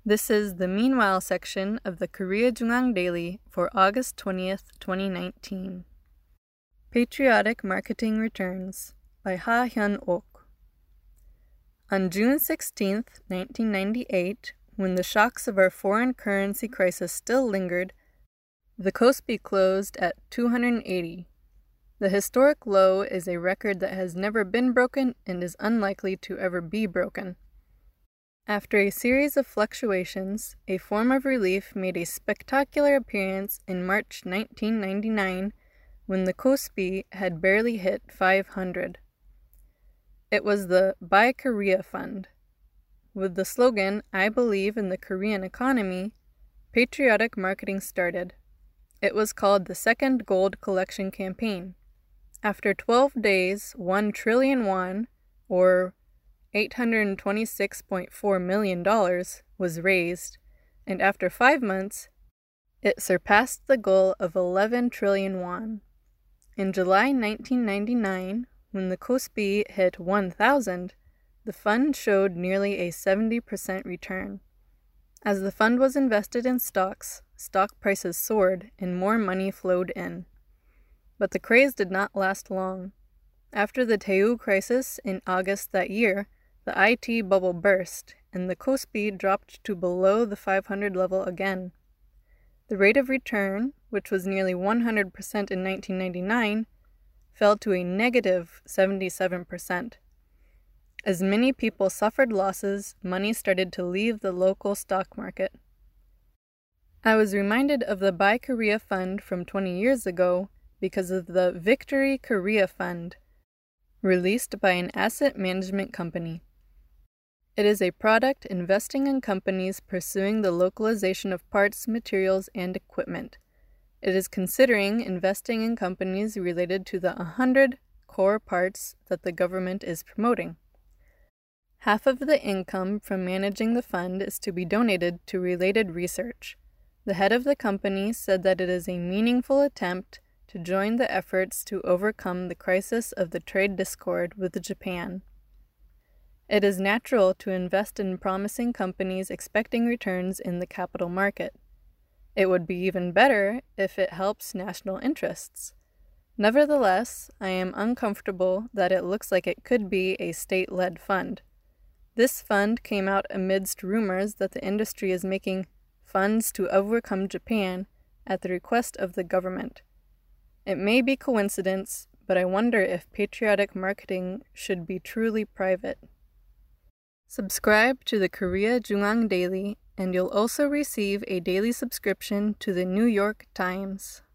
This is the Meanwhile section of the Korea JoongAng Daily for August 20th, 2019. Patriotic Marketing Returns by Ha Hyun-ok. On June 16th, 1998, when the shocks of our foreign currency crisis still lingered, the KOSPI closed at 280. The historic low is a record that has never been broken and is unlikely to ever be broken. After a series of fluctuations, a form of relief made a spectacular appearance in March 1999 when the KOSPI had barely hit 500. It was the Buy Korea Fund. With the slogan, "I believe in the Korean economy," patriotic marketing started. It was called the Second Gold Collection Campaign. After 12 days, 1 trillion won, or $826.4 million, was raised, and after 5 months, it surpassed the goal of 11 trillion won. In July 1999, when the KOSPI hit 1,000, the fund showed nearly a 70% return. As the fund was invested in stocks, stock prices soared and more money flowed in. But the craze did not last long. After the Daewoo crisis in August that year, the IT bubble burst, and the KOSPI dropped to below the 500 level again. The rate of return, which was nearly 100% in 1999, fell to a negative 77%. As many people suffered losses, money started to leave the local stock market. I was reminded of the Buy Korea Fund from 20 years ago because of the Victory Korea Fund, released by an asset management company. It is a product investing in companies pursuing the localization of parts, materials, and equipment. It is considering investing in companies related to the 100 core parts that the government is promoting. Half of the income from managing the fund is to be donated to related research. The head of the company said that it is a meaningful attempt to join the efforts to overcome the crisis of the trade discord with Japan. It is natural to invest in promising companies expecting returns in the capital market. It would be even better if it helps national interests. Nevertheless, I am uncomfortable that it looks like it could be a state-led fund. This fund came out amidst rumors that the industry is making funds to overcome Japan at the request of the government. It may be coincidence, but I wonder if patriotic marketing should be truly private. Subscribe to the Korea JoongAng Daily, and you'll also receive a daily subscription to the New York Times.